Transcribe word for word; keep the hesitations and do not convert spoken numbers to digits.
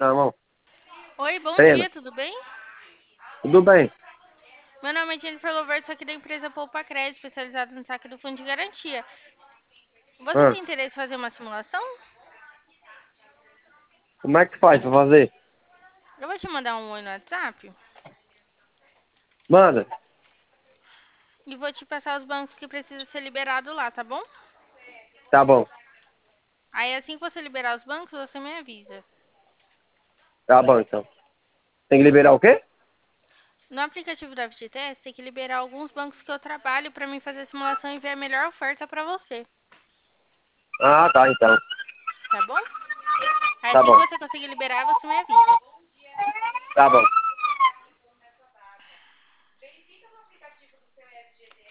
irmão. Oi, bom Treina. dia, tudo bem? Tudo bem? Meu nome é Jennifer Lover, sou aqui da empresa Poupa Crédito, especializada no saque do fundo de garantia. Você Ah, tem interesse em fazer uma simulação? como é que faz pra fazer? Eu vou te mandar um oi no WhatsApp Manda. e vou te passar os bancos que precisa ser liberado lá, tá bom? Tá bom. Aí assim que você liberar os bancos, você me avisa. Tá bom, então. Tem que liberar o quê? No aplicativo da FGTS, tem que liberar alguns bancos que eu trabalho para mim fazer a simulação e ver a melhor oferta para você, Ah, tá, então. tá bom? Aí Tá assim que bom. você conseguir liberar, você me avisa. Tá bom.